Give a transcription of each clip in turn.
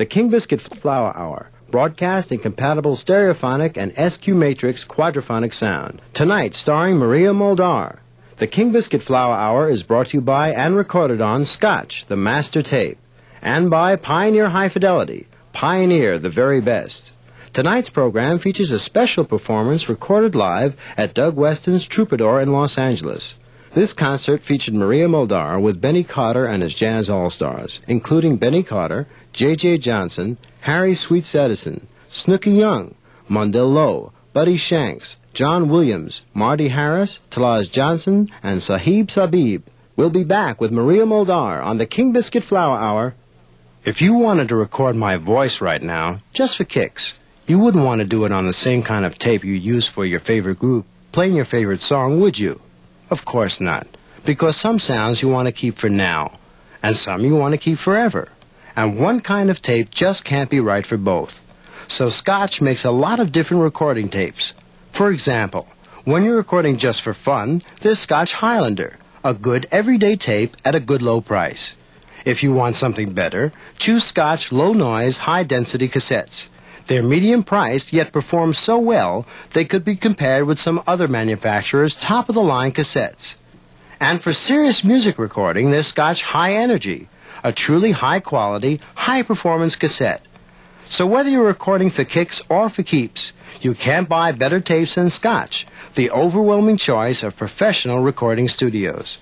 the King Biscuit Flower Hour, broadcast in compatible stereophonic and SQ Matrix quadraphonic sound. Tonight, starring Maria Muldaur. The King Biscuit Flower Hour is brought to you by and recorded on Scotch, the master tape, and by Pioneer High Fidelity. Pioneer, the very best. Tonight's program features a special performance recorded live at Doug Weston's Troubadour in Los Angeles. This concert featured Maria Muldaur with Benny Carter and his Jazz All-Stars, including Benny Carter, J.J. Johnson, Harry Sweets Edison, Snooky Young, Mondell Lowe, Buddy Shanks, John Williams, Marty Harris, Talaz Johnson, and Sahib Sabib. We'll be back with Maria Muldaur on the King Biscuit Flower Hour. If you wanted to record my voice right now, just for kicks, you wouldn't want to do it on the same kind of tape you use for your favorite group, playing your favorite song, would you? Of course not, because some sounds you want to keep for now, and some you want to keep forever. And one kind of tape just can't be right for both. So Scotch makes a lot of different recording tapes. For example, when you're recording just for fun, there's Scotch Highlander, a good everyday tape at a good low price. If you want something better, choose Scotch low-noise, high-density cassettes. They're medium-priced, yet perform so well they could be compared with some other manufacturers' top-of-the-line cassettes. And for serious music recording, there's Scotch High Energy, a truly high-quality, high-performance cassette. So whether you're recording for kicks or for keeps, you can't buy better tapes than Scotch, the overwhelming choice of professional recording studios.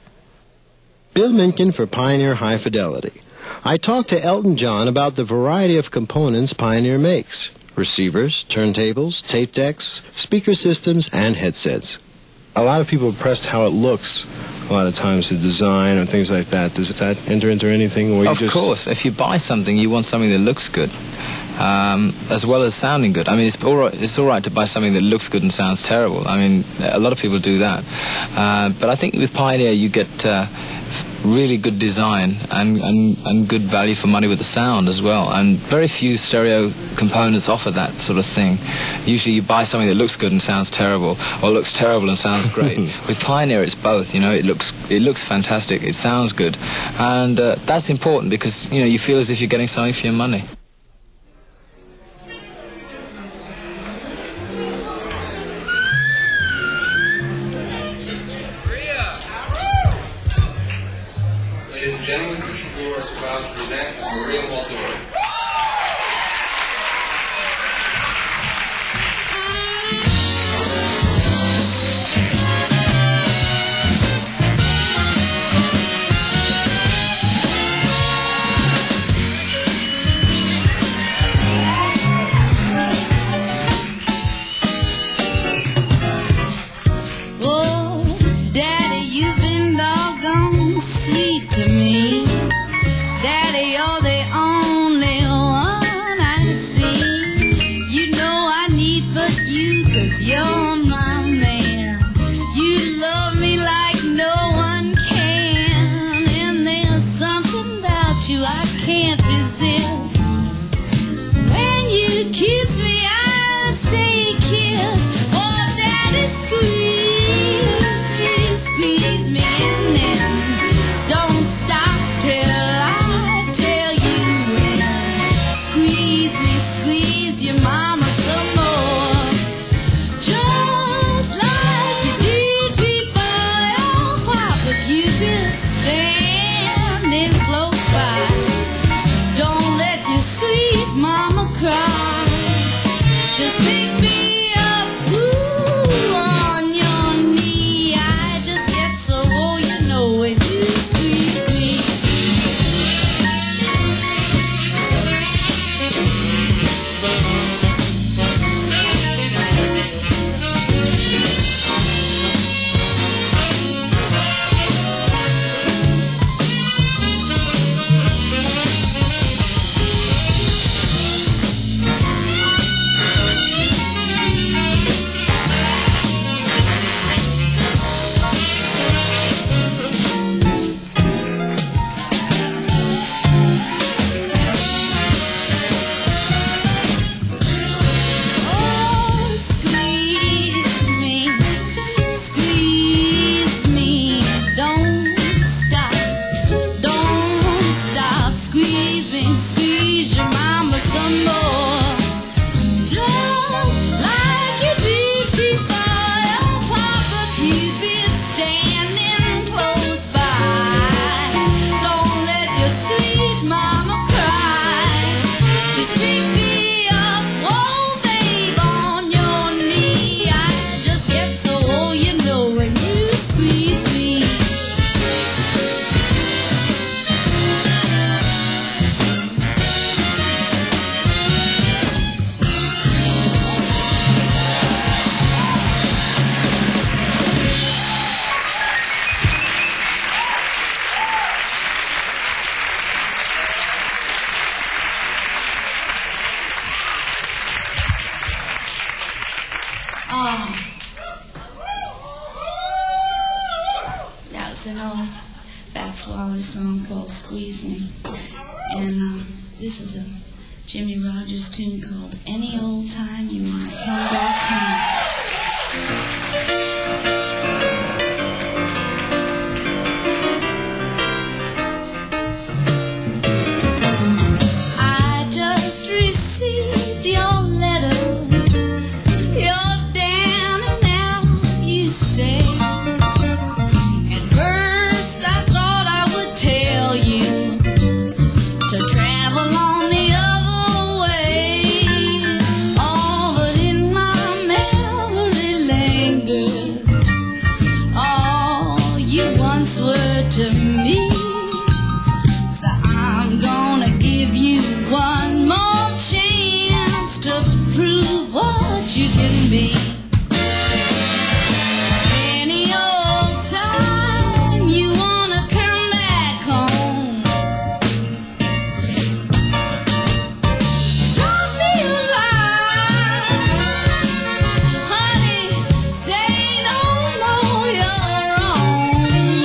Bill Minkin for Pioneer High Fidelity. I talked to Elton John about the variety of components Pioneer makes: receivers, turntables, tape decks, speaker systems, and headsets. A lot of people are impressed how it looks. A lot of times the design or things like that. Does that enter into anything? Or of course. If you buy something, you want something that looks good, as well as sounding good. I mean, it's all right to buy something that looks good and sounds terrible. I mean, a lot of people do that. But I think with Pioneer you get really good design and good value for money with the sound as well. And very few stereo components offer that sort of thing. Usually you buy something that looks good and sounds terrible, or looks terrible and sounds great. With Pioneer it's both, you know. It looks fantastic, it sounds good, and that's important because, you know, you feel as if you're getting something for your money. Ladies and gentlemen, the Troubadour is proud to present Maria Muldaur. Sweet to me, Daddy, you're the only Jimmy Rogers tune called Any Old Time You Want to Come Back Home. I just received your letter. You're down and out, you say. At first I thought I would tell you to travel on the other way. Oh, but in my memory lingers all you once were to me. So I'm gonna give you one more chance to prove what you can be. Any old time you wanna come back home, drop me a line, honey, say no more you're wrong.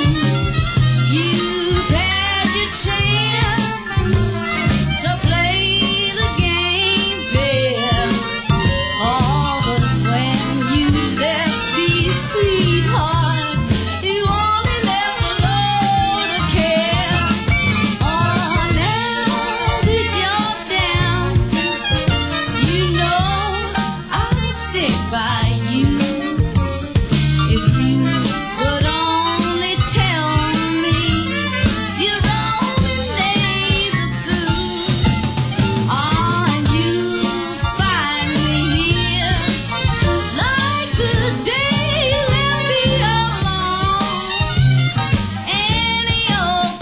You've had your chance to play the game fair. Oh, but when you left me, sweetheart, you only left alone to care. Oh, now that you're down, you know I'll stick by you. If you would only tell me your Roman days are through, and you'll find me here like the day you let me alone. Any old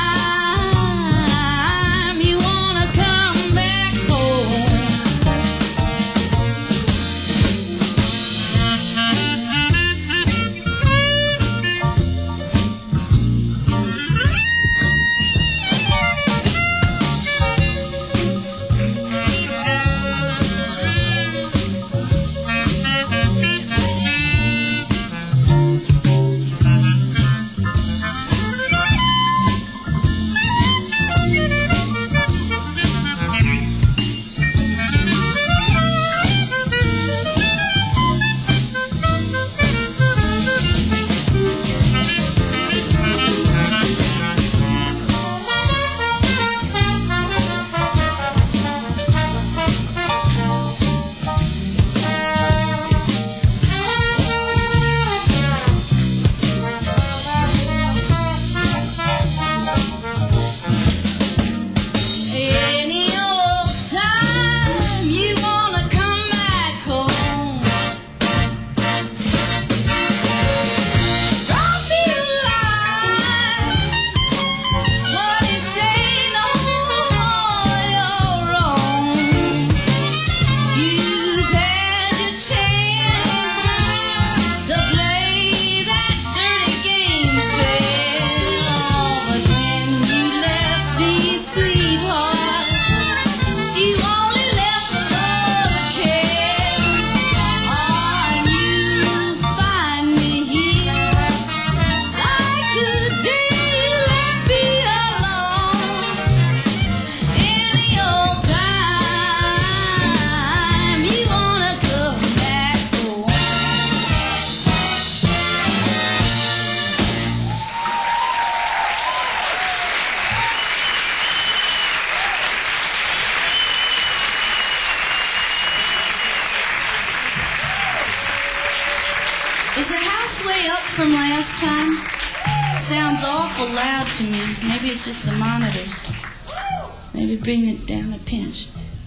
time you wanna come back home. Any old time you wanna come back home, drop me a line, honey, say no more you're wrong. You've had your chance to play that dirty game fair. But when you left me, sweetheart, you only left alone to care. And you'll find me here like the day you let me alone. Any old time you wanna come back home. Is the house way up from last time? Sounds awful loud to me. Maybe it's just the monitors. Maybe bring it down a pinch.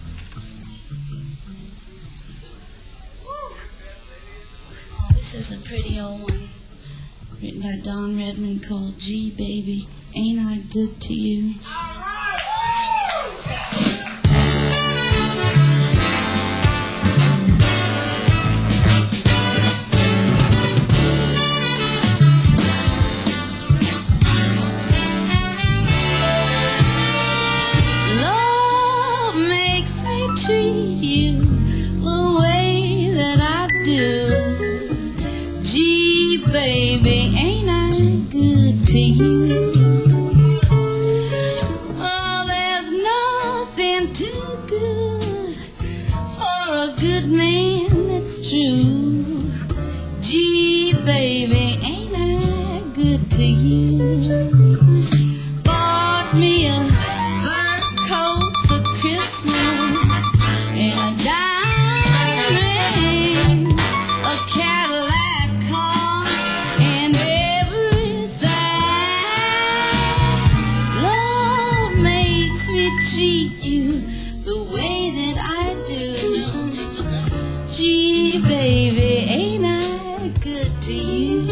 Oh, this is a pretty old one, written by Don Redman, called Gee Baby, Ain't I Good to You? Love makes me treat you the way that I do. Gee, baby, ain't I good to you? Oh, there's nothing to good for a good man, that's true. Gee, baby, ain't I good to you? Bought me a fur coat for Christmas and a diamond ring, a Cadillac car, and everything. Love makes me treat you the way that I do. Gee, baby, ain't I good to you?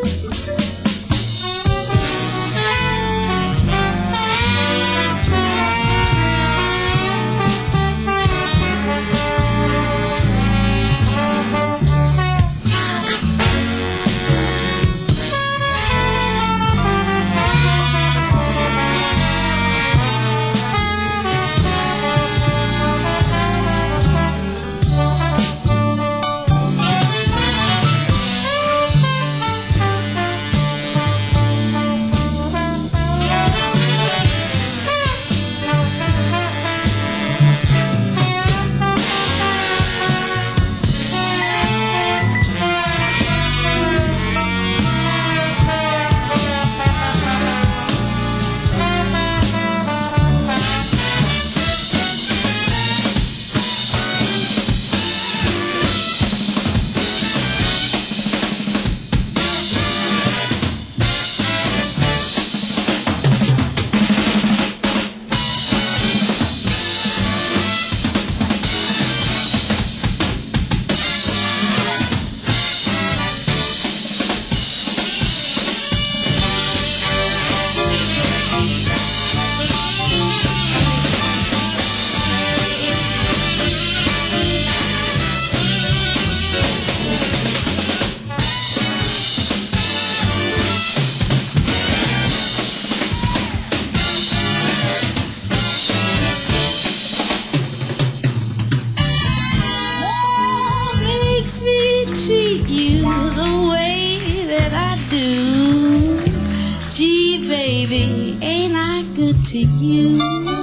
Treat you the way that I do. Gee, baby, ain't I good to you?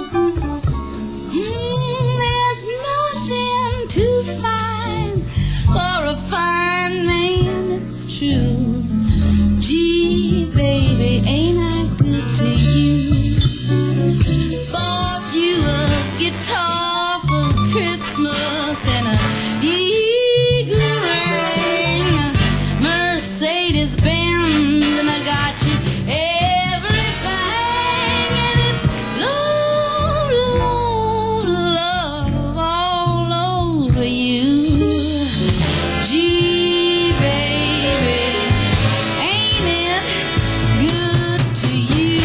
There's nothing too fine for a fine man, it's true. Gee, baby, ain't I good to you? Bought you a guitar for Christmas and a Mercedes-Benz, and I got you everything, and it's love, love, love all over you. Gee, baby, ain't it good to you?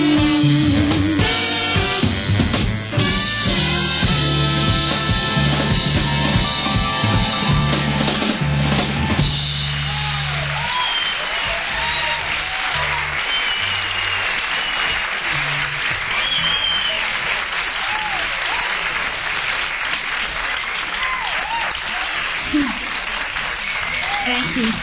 Thank you.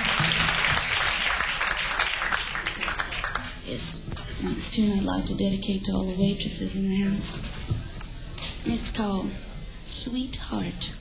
It's this tune I'd like to dedicate to all the waitresses in the house. It's called Sweetheart.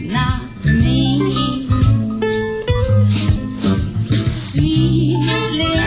Sweet little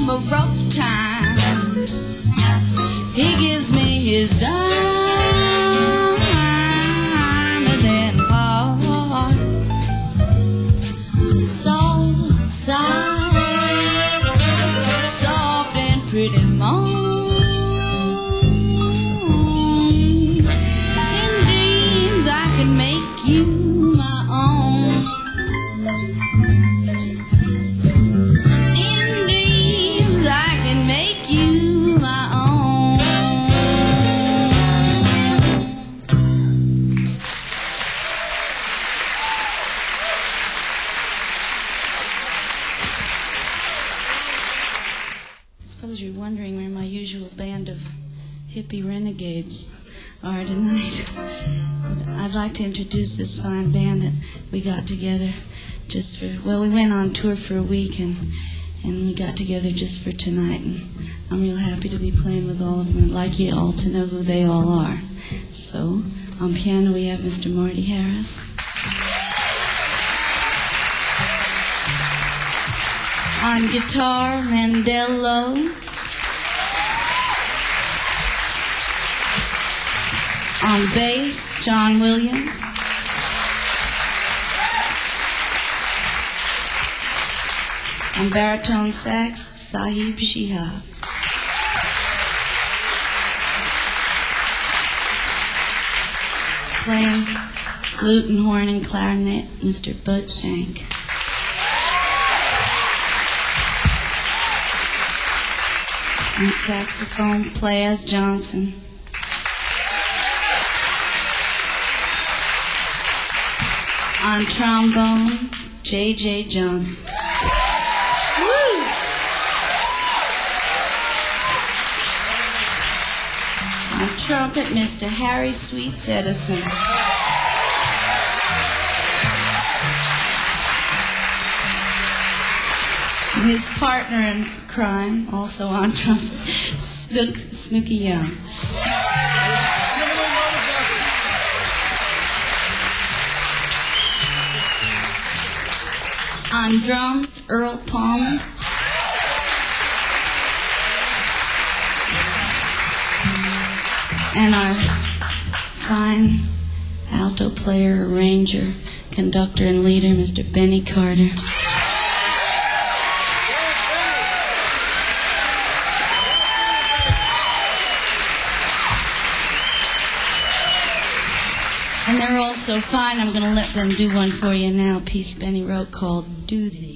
I'm a rough time. He gives me his dime and then parts. Soft side, soft and pretty moan. In dreams I can make you my own. In dreams I can make you my own. I suppose you're wondering where my usual band of hippie renegades are tonight. I'd like to introduce this fine band that we got together just for, well, we went on tour for a week and we got together just for tonight, and I'm real happy to be playing with all of them. I'd like you all to know who they all are. So, on piano we have Mr. Marty Harris. On guitar, Mandello. On bass, John Williams. On baritone sax, Sahib Shihab. Playing flute and horn and clarinet, Mr. Bud Shank. On saxophone, Plas Johnson. On trombone, J.J. Johnson. Woo! On trumpet, Mr. Harry Sweets Edison. And his partner in crime, also on trumpet, Snooky Young. On drums, Earl Palmer. And our fine alto player, arranger, conductor, and leader, Mr. Benny Carter. And they're all so fine, I'm going to let them do one for you now, a piece Benny wrote called Doozy.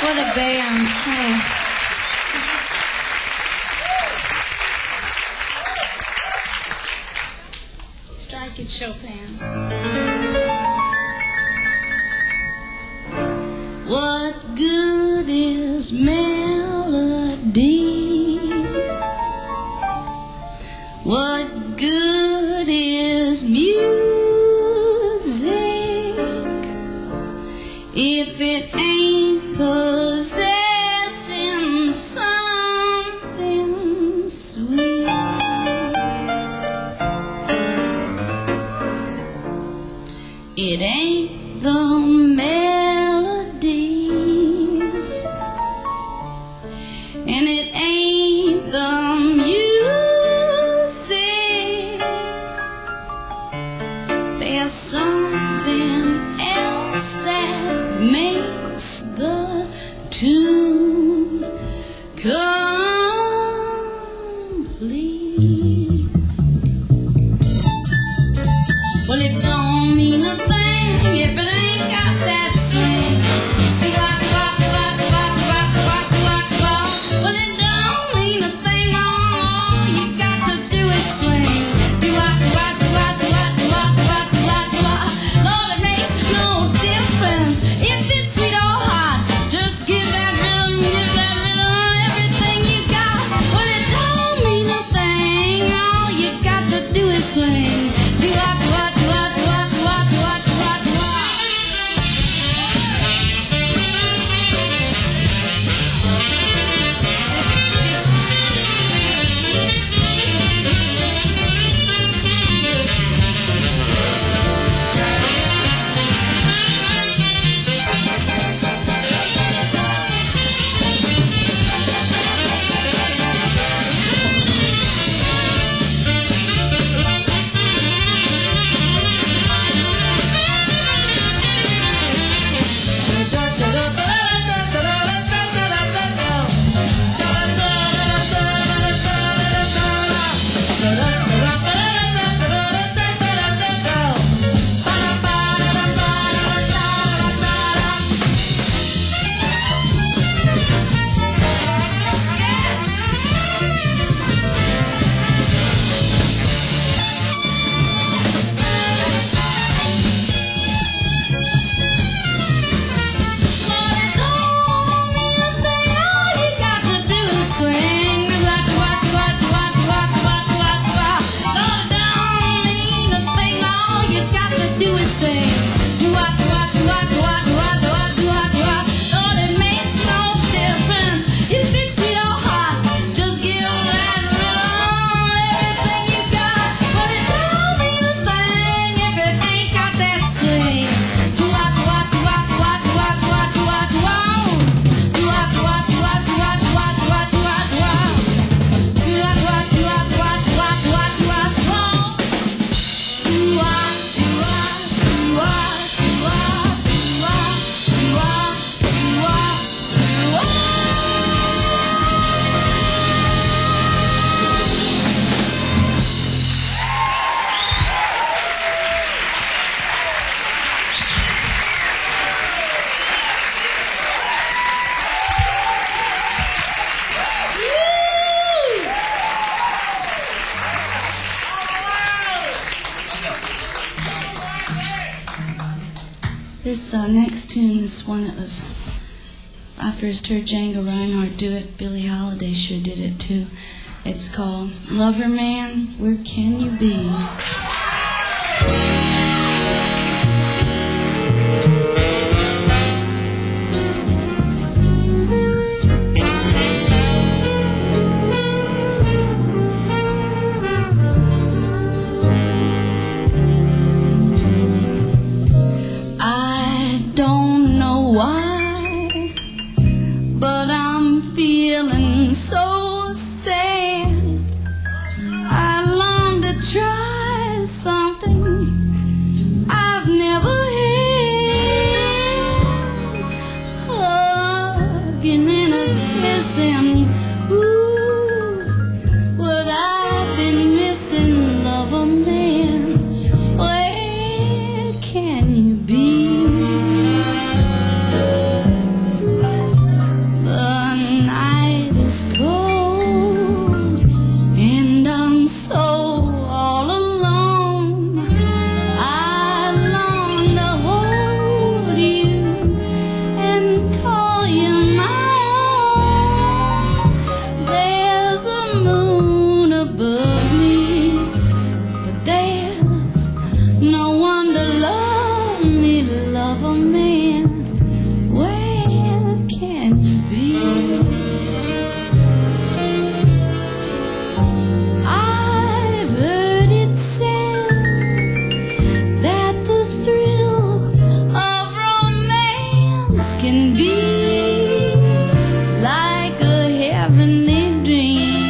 What a band. Oh. Strike it, Chopin. What good is melody? What good is music if it ain't possessing something sweet? It ain't the melody, and it ain't the music. There's something else that makes the tune complete. Well, it don't mean a thing if it ain't got that swing. Rock, rock, rock, rock, rock, rock, rock, rock. Well, it don't mean a thing, all you got to do is swing. Rock, rock, rock, rock, rock, rock, rock, rock. Lord, it makes no difference if it's sweet or hot. Just give that rhythm everything you got. Well, it don't mean a thing, all you got to do is swing. Rock, rock, rock, rock, rock, rock, rock, rock. This next tune is one that was, I first heard Django Reinhardt do it. Billie Holiday sure did it too. It's called Lover Man, Where Can You Be? Don't know why, but I'm feeling so sad. I long to try something I've never had. Hugging and a kissing, ooh, what I've been missing, lover man, where can you be? can be like a heavenly dream.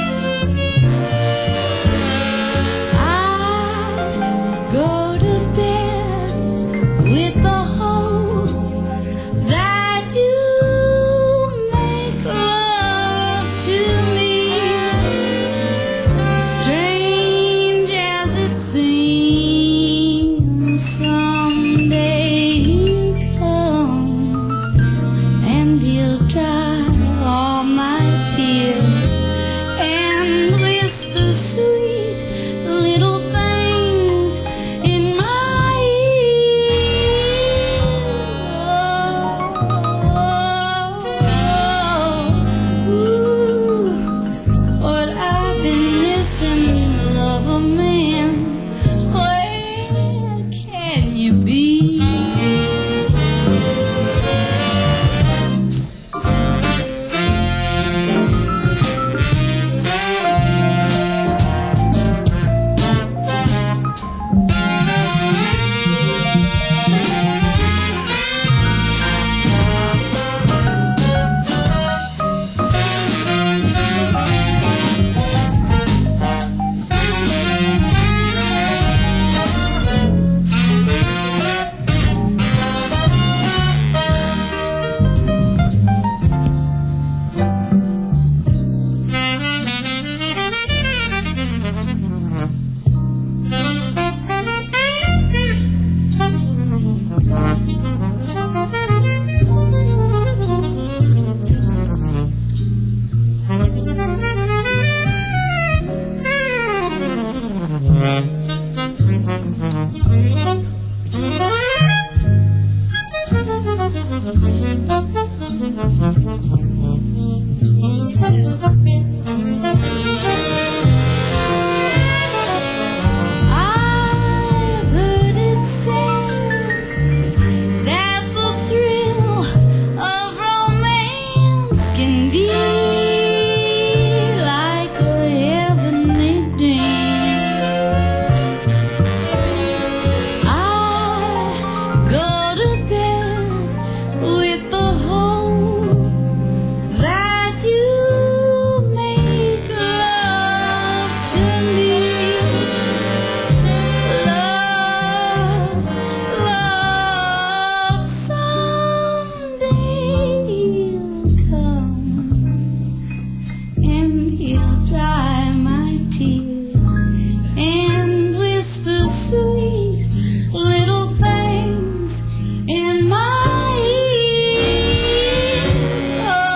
I go to bed with the hope that you make love to me. Strange as it seems, someday he'll come and he'll dry all my tears and whisper sweet little things in my ear. Ooh, what I've been missing, love a man. Where can you be? I've heard it said that the thrill of romance can be like a heavenly dream. I go to bed with the hope that you make love to me. Love, love, someday he'll come and he'll dry my tears and whisper sweet little things in my ears,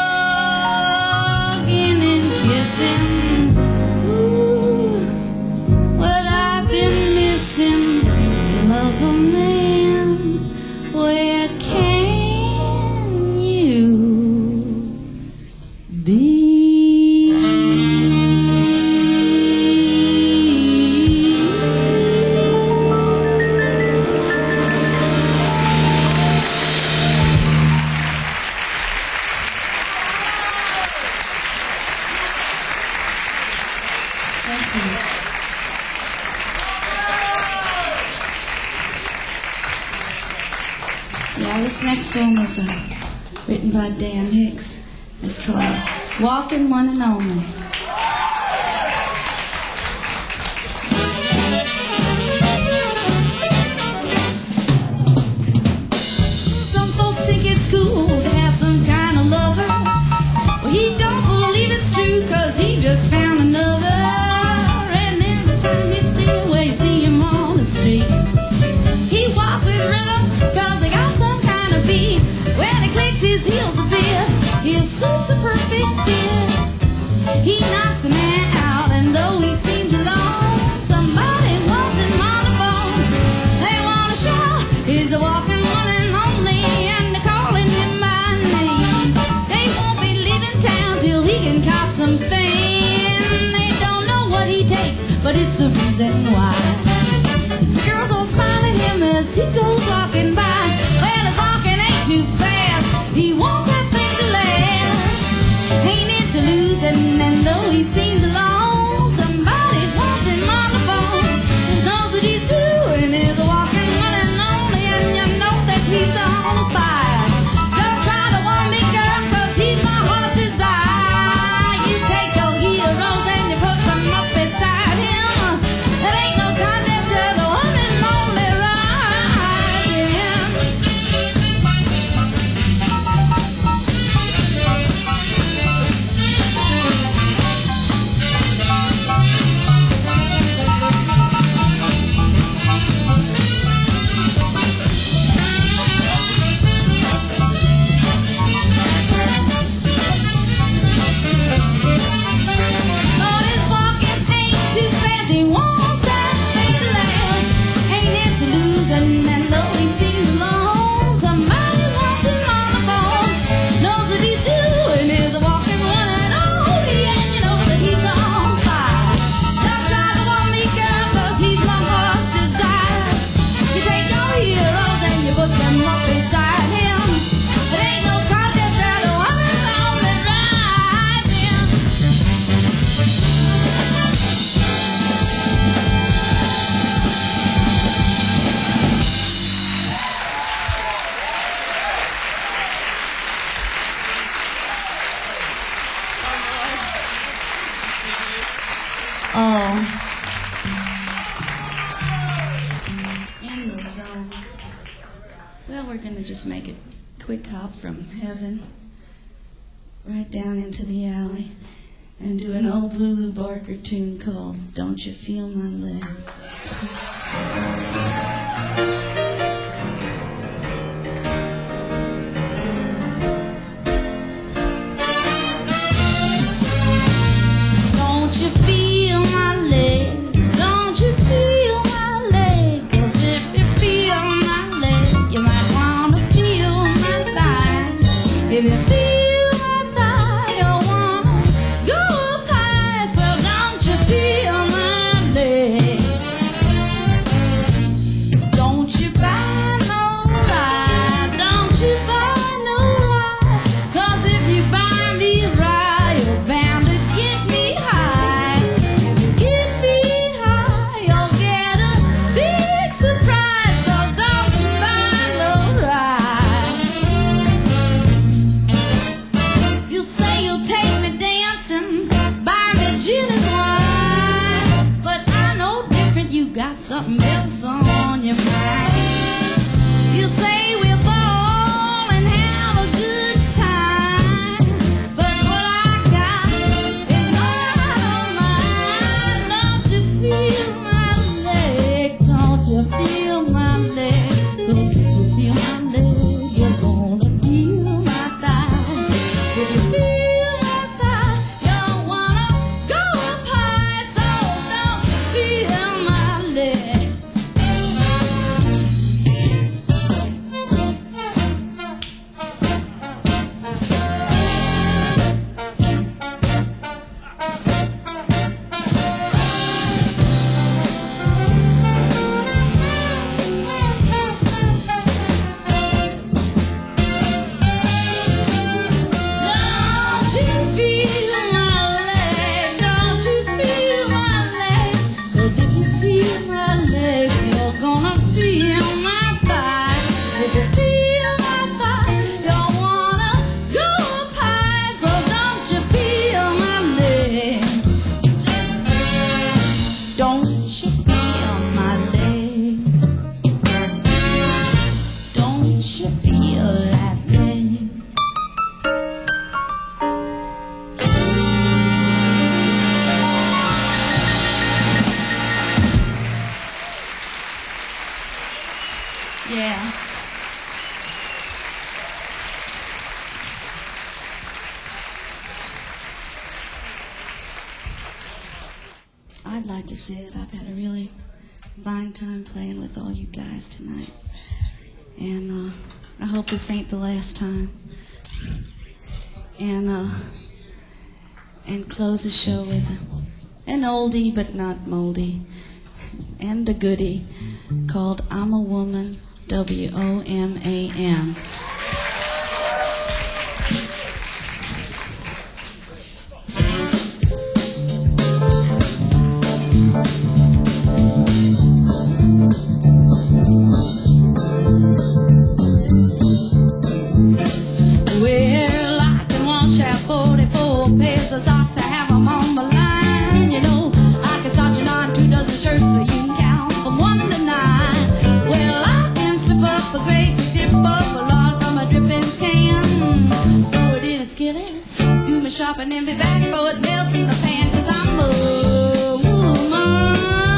hugging and kissing. Ooh, what I've been missing, love a man. Where can you be? Thank you. Yeah, this next one was written by Dan Hicks. It's called Walking One and Only. Some folks think it's cool to have some kind of lover. Well, he don't believe it's true, 'cause he just found another. And every time you see him, well, you see him on the street. He walks with rhythm, 'cause he got some kind of beat. When he clicks his heels a bit, his suit's a perfect fit. He knocks a man out, and though he seems alone, somebody wants him on the phone. They wanna shout, he's a walking one and only, and they're calling him by name. They won't be leaving town till he can cop some fame. They don't know what he takes, but it's the reason why. Girls all smile at him as he goes walking by. Well, his walking ain't too fast. He wants that thing to last. Ain't it to lose? And though he seems alone, somebody wants him on the phone. Knows what he's doing is walking one and only, and you know that he's on fire. to just make a quick hop from heaven right down into the alley and do an old Lulu Barker tune called Don't You Feel My Leg? Don't you feel my leg? Don't you feel my leg? 'Cause if you feel my leg, you might want to feel my thigh. If you feel my thigh, you'll want to go up high. So don't you feel my leg? Don't you buy no ride? Don't you buy no ride? 'Cause if you buy me a ride, you're bound to get me high. If you get me high, you'll get a big surprise. So don't you buy no ride. You say you'll take me dancing, buy me gin and wine, but I know different. You got something else on your mind. You say we'll ball and have a good time, but what I got is not on mine. Don't you feel my leg? Don't you feel my leg? 'Cause if you feel my leg, you're gonna feel my thigh. If you feel my thigh, you'll wanna go up high. So don't you feel my leg? Don't you feel my leg? Don't you feel my leg? 'Cause if you feel my leg, you're gonna feel my thigh. If you feel my thigh, you'll wanna go up high. So don't you feel my leg? Don't you feel my leg? Don't you feel that leg? Yeah. I'd like to say that I've had a really fine time playing with all you guys tonight. And I hope this ain't the last time. And close the show with an oldie but not moldy and a goodie called I'm a Woman, WOMAN. Well, I can wash out 44 pairs of socks. I have 'em on my line. You know, I can start you on 2 dozen shirts so you can count from 1 to 9. Well, I can slip up a great dip up a lot from a drippings can. Throw it in a skillet, do my shopping and be back before it melts in the pan. 'Cause I'm a woman,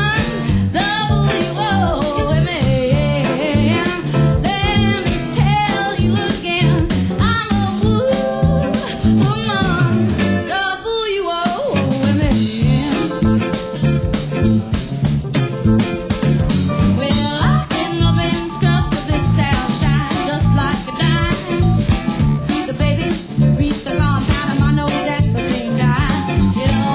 WOMAN. Let me tell you again, I'm a woman, WOMAN. Well, I can up and scrub to this South shine just like a dime. The baby reached the compound of my nose at the same time. You know,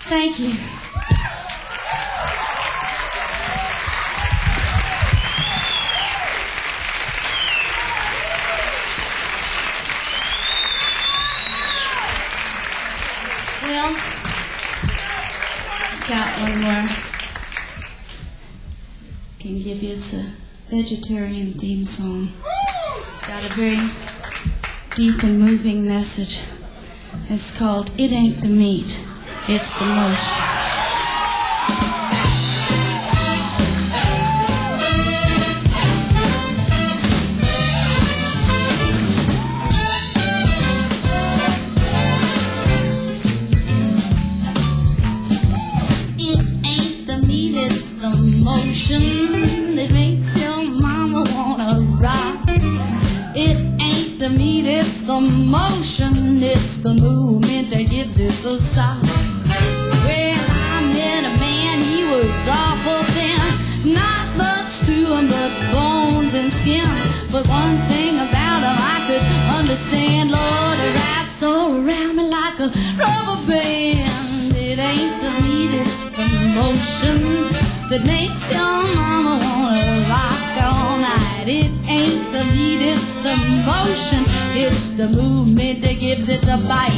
Thank you. Well, got one more. Can give you, it's a vegetarian theme song. It's got a very deep and moving message. It's called It Ain't the Meat, It's the Motion. That makes your mama wanna rock. It ain't the meat, it's the motion, it's the movement that gives it the sock. Well, I met a man, he was awful thin, not much to him but bones and skin. But one thing about him I could understand, Lord, he wraps all around me like a rubber band. It ain't the meat, it's the motion that makes your mama wanna rock all night. It ain't the meat, it's the motion, it's the movement that gives it the bite.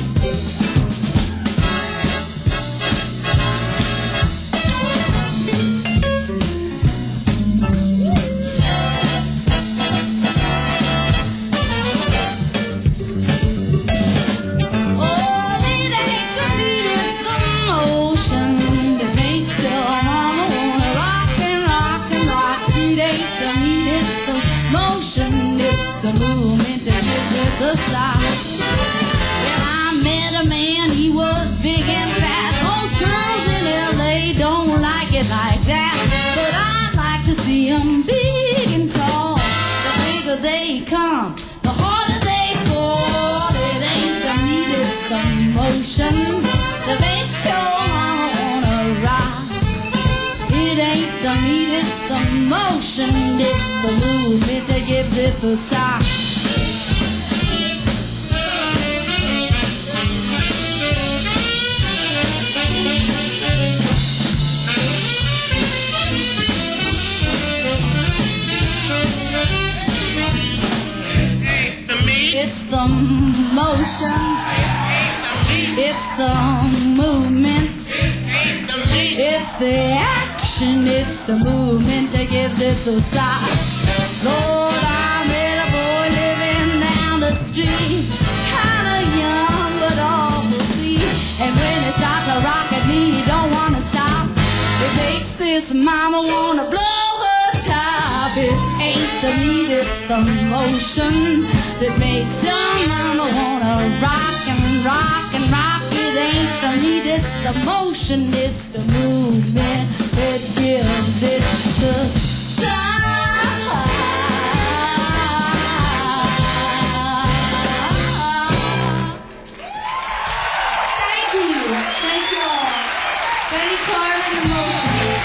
The movement that gives it the size. Well, I met a man, he was big and fat. Most girls in L.A. don't like it like that, but I like to see them big and tall. The bigger they come, the harder they fall. It ain't the meat, it's the motion that makes your mama wanna rock. It ain't the meat, it's the motion, it's the movement that gives it the sock. It's the motion, it's the movement, it's the action, it's the movement that gives it the sock. Lord, I met a boy living down the street, kinda young but awful sweet. And when he starts to rock at me, he don't wanna stop. It makes this mama wanna blow her top. It ain't the meat, it's the motion that makes your mama wanna rock and rock and rock. It ain't the meat, it's the motion, it's the movement that gives it the sign. Thank you all. Betty Carter and the Motion.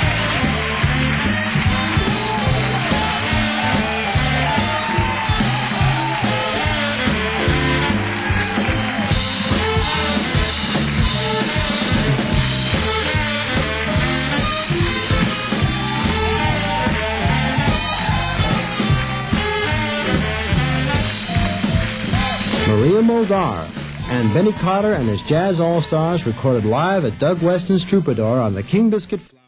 Maria Muldaur and Benny Carter and his Jazz All-Stars recorded live at Doug Weston's Troubadour on the King Biscuit